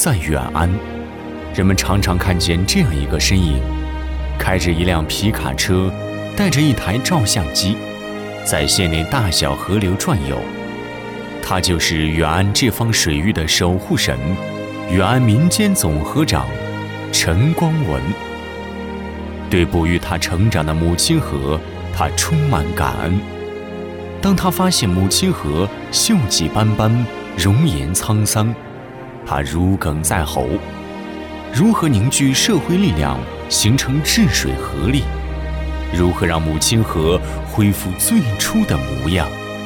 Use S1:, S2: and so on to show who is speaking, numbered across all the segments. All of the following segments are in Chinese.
S1: 在远安，人们常常看见这样一个身影，开着一辆皮卡车，带着一台照相机，在县内大小河流转悠。他就是远安这方水域的守护神，远安民间总河长陈光文。对哺育他成长的母亲河，他充满感恩。当他发现母亲河锈迹斑斑，容颜沧桑，他如鲠在喉。如何凝聚社会力量，形成治水合力？如何让母亲河恢复最初的模样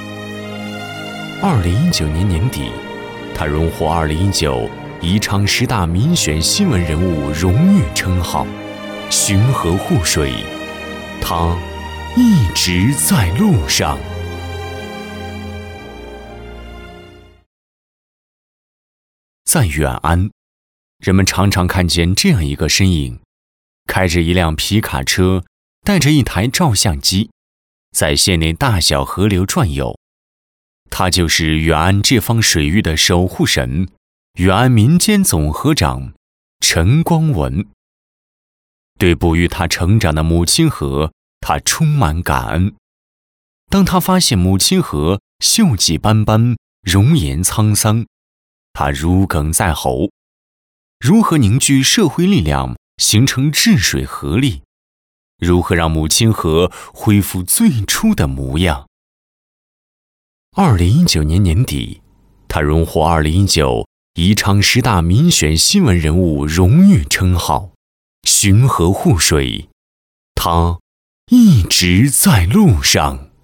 S1: ？2019年年底，他荣获2019宜昌10大民选新闻人物荣誉称号，巡河护水，他一直在路上。在远安，人们常常看见这样一个身影，开着一辆皮卡车，带着一台照相机，在县内大小河流转悠。他就是远安这方水域的守护神，远安民间总河长陈光文。对哺育他成长的母亲河，他充满感恩。当他发现母亲河锈迹斑斑，容颜沧桑，他如鲠在喉。如何凝聚社会力量，形成治水合力？如何让母亲河恢复最初的模样？2019年年底，他荣获2019宜昌10大民选新闻人物荣誉称号，巡河护水，他一直在路上。